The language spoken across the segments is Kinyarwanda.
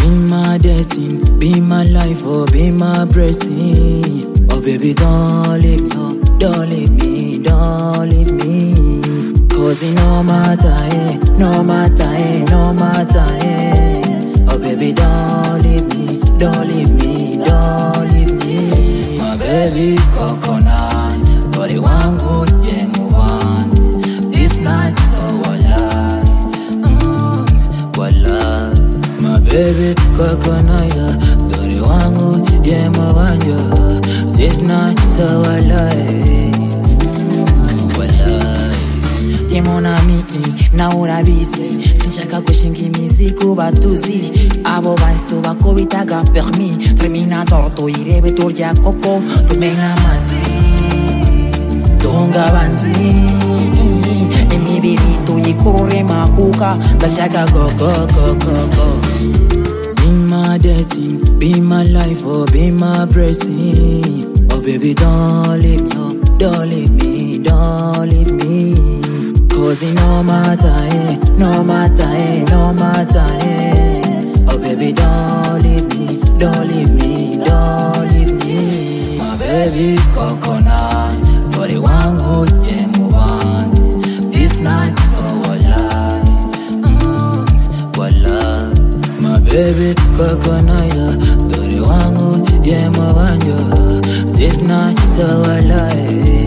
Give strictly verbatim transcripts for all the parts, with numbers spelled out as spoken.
Be my destiny, be my life, oh, be my blessing. Oh baby, don't leave me, don't leave me, don't leave me. Cause it no matter, eh, no matter, eh, no matter, eh. Oh baby, don't leave me, don't leave me, don't leave me. My baby, coconut, body one good, yeah, move on. This night is so alive, mm, alive. My baby, coconut, yeah, body one good, yeah, move on, yeah. This night is so alive, mm, alive. T'es mon ami, na urabise. Sinshaka kushinga imizigo batuzi. Abo bantu bakobitaga permis. Terminator to irebe turya koko. Tumena mazi Tunga banzi Emibiri to yikure makuka. Dashaka go go go go go. Be my destiny, be my life, oh, be my blessing. Oh baby, don't leave me, don't leave me, don't leave me. Cause it no matter, eh, no matter, eh, no matter, eh. Oh baby, don't leave me, don't leave me, don't leave me. My baby, coconut, body one good, yeah, move on. This night is so alive, mm, alive. My baby, coconut, yeah, body one good, yeah, move on, yeah. This night is so alive.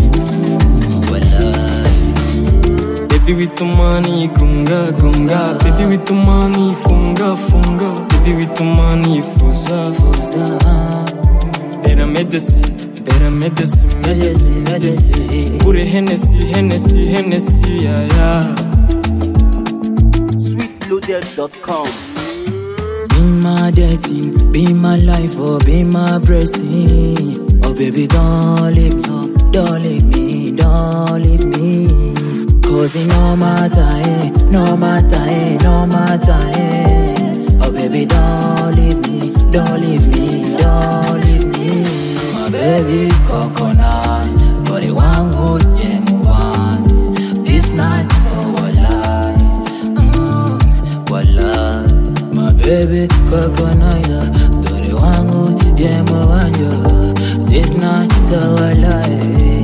Baby with the money, gunga gunga. Baby with the money, funga funga. Baby with the money, fuza fuza. Better medicine, better medicine, medicine, medicine. Put a Hennessy, Hennessy, Hennessy, yeah yeah. sweet loaded dot com. Be my destiny, be my life, oh, be my blessing. Oh baby, don't leave me, don't leave me, don't leave me. Cause it no matter, eh, no matter, eh, no matter, eh. Oh baby, don't leave me, don't leave me, don't leave me. My baby, coconut, body one good, yeah, move on. This night is so alive, mm, alive. My baby, coconut, yeah, body one good, yeah, move on, yeah. This night is so alive.